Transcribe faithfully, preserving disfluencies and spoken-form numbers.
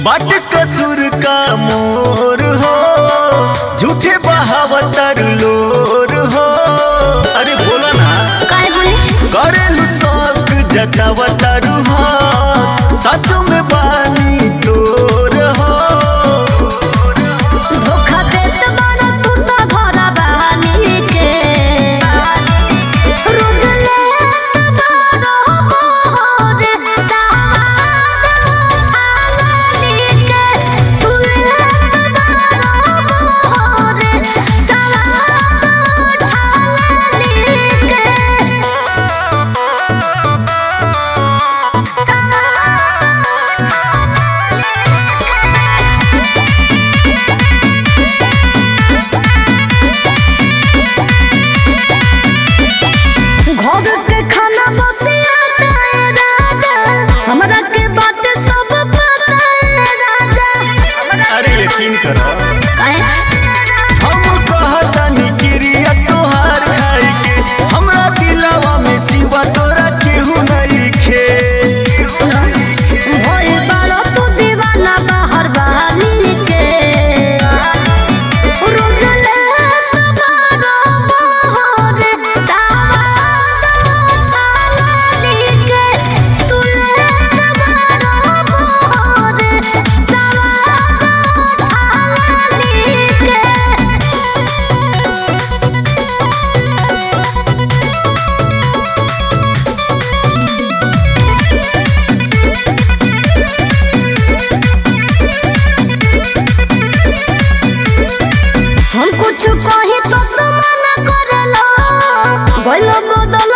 बाट कसूर का मोर हो, झूठे बहावतर लोर हो। अरे बोला ना काहे बोले करेलू शौक जतावतर हो, सच में बानी तोर हो। धोखा देत बारा तू तो भरा बहाली के रुद लेत बारो मोर दामाद हालाली के तू लेत बारो मोर दामाद हालाली के घर के खाना बसियाता है राजा, हमरा के बात सब पता है राजा। अरे यकीन करो काहे हम कहतनी क्रिया तोहार खाई के, हमरा दिलवा में सिवा तोरा केहू नहीं खे। भोल बारो तू दीवाना बाहर बहाली के रोज लेत बारो मोर दामाद हालाली के तू लेत बारो मोर दामाद हालाली के। हम कुछ कही तो तुम ना करलो, बोलो बदल